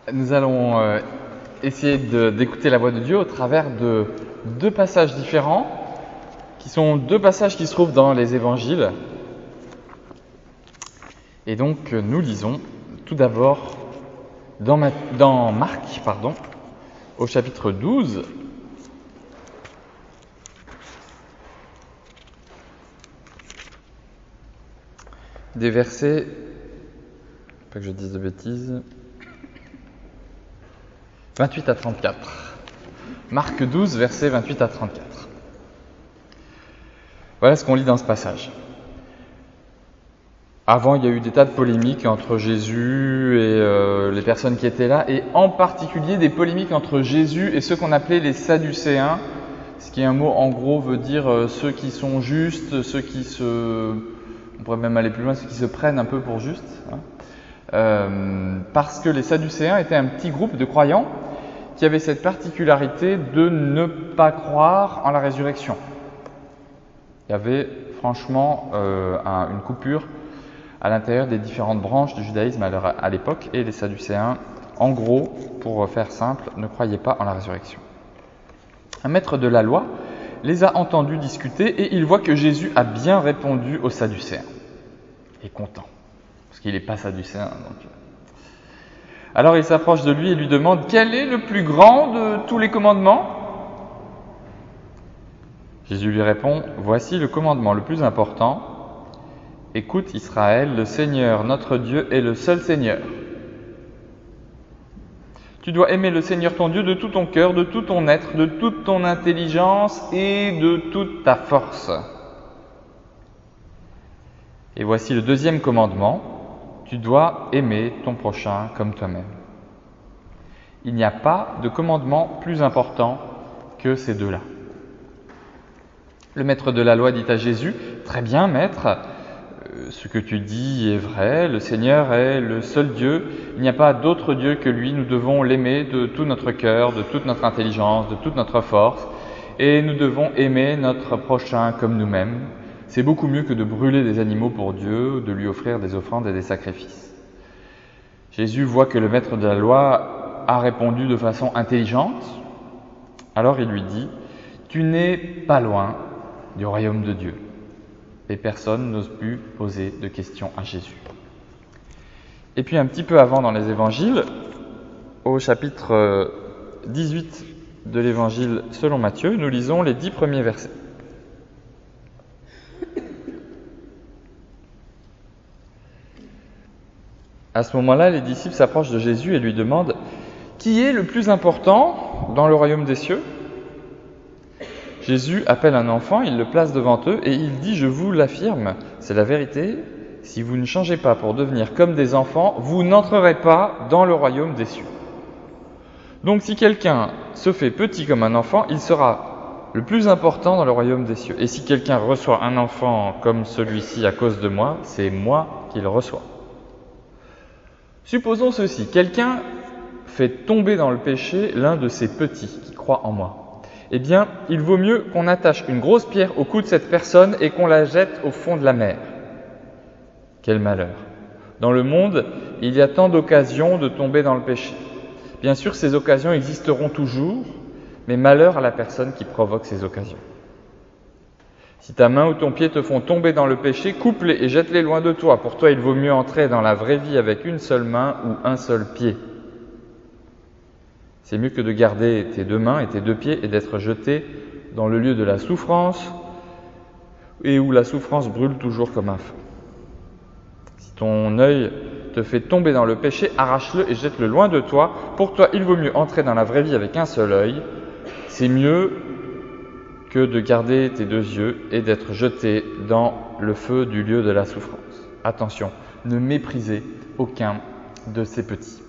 Nous allons essayer d'écouter la voix de Dieu au travers de deux passages différents, qui sont deux passages qui se trouvent dans les évangiles. Et donc nous lisons tout d'abord dans Marc, au chapitre 12, des versets, pas que je dise de bêtises, 28 à 34. Marc 12, versets 28 à 34. Voilà ce qu'on lit dans ce passage. Avant, il y a eu des tas de polémiques entre Jésus et les personnes qui étaient là, et en particulier des polémiques entre Jésus et ceux qu'on appelait les Sadducéens, ce qui est un mot en gros veut dire ceux qui sont justes, on pourrait même aller plus loin, ceux qui se prennent un peu pour justes, parce que les Sadducéens étaient un petit groupe de croyants qui avaient cette particularité de ne pas croire en la résurrection. Il y avait franchement une coupure à l'intérieur des différentes branches du judaïsme à l'époque, et les Sadducéens, en gros, pour faire simple, ne croyaient pas en la résurrection. Un maître de la loi les a entendus discuter et il voit que Jésus a bien répondu aux Sadducéens. Il est content, parce qu'il n'est pas Sadducéen. Alors il s'approche de lui et lui demande « Quel est le plus grand de tous les commandements ?» Jésus lui répond « Voici le commandement le plus important. Écoute Israël, le Seigneur, notre Dieu, est le seul Seigneur. Tu dois aimer le Seigneur ton Dieu de tout ton cœur, de tout ton être, de toute ton intelligence et de toute ta force. Et voici le deuxième commandement. Tu dois aimer ton prochain comme toi-même. Il n'y a pas de commandement plus important que ces deux-là. » Le maître de la loi dit à Jésus « Très bien, maître, ce que tu dis est vrai, le Seigneur est le seul Dieu, il n'y a pas d'autre Dieu que lui, nous devons l'aimer de tout notre cœur, de toute notre intelligence, de toute notre force, et nous devons aimer notre prochain comme nous-mêmes. C'est beaucoup mieux que de brûler des animaux pour Dieu, ou de lui offrir des offrandes et des sacrifices. » Jésus voit que le maître de la loi a répondu de façon intelligente, alors il lui dit « Tu n'es pas loin du royaume de Dieu. » Et personne n'ose plus poser de questions à Jésus. Et puis un petit peu avant dans les évangiles, au chapitre 18 de l'évangile selon Matthieu, nous lisons les 10 premiers versets. À ce moment-là, les disciples s'approchent de Jésus et lui demandent « Qui est le plus important dans le royaume des cieux ?» Jésus appelle un enfant, il le place devant eux et il dit « Je vous l'affirme, c'est la vérité, si vous ne changez pas pour devenir comme des enfants, vous n'entrerez pas dans le royaume des cieux. Donc si quelqu'un se fait petit comme un enfant, il sera le plus important dans le royaume des cieux. Et si quelqu'un reçoit un enfant comme celui-ci à cause de moi, c'est moi qui le reçois. Supposons ceci, quelqu'un fait tomber dans le péché l'un de ses petits qui croient en moi. Eh bien, il vaut mieux qu'on attache une grosse pierre au cou de cette personne et qu'on la jette au fond de la mer. Quel malheur! Dans le monde, il y a tant d'occasions de tomber dans le péché. Bien sûr, ces occasions existeront toujours, mais malheur à la personne qui provoque ces occasions. Si ta main ou ton pied te font tomber dans le péché, coupe-les et jette-les loin de toi. Pour toi, il vaut mieux entrer dans la vraie vie avec une seule main ou un seul pied. C'est mieux que de garder tes deux mains et tes deux pieds et d'être jeté dans le lieu de la souffrance et où la souffrance brûle toujours comme un feu. Si ton œil te fait tomber dans le péché, arrache-le et jette-le loin de toi. Pour toi, il vaut mieux entrer dans la vraie vie avec un seul œil. C'est mieux que de garder tes deux yeux et d'être jeté dans le feu du lieu de la souffrance. Attention, ne méprisez aucun de ces petits.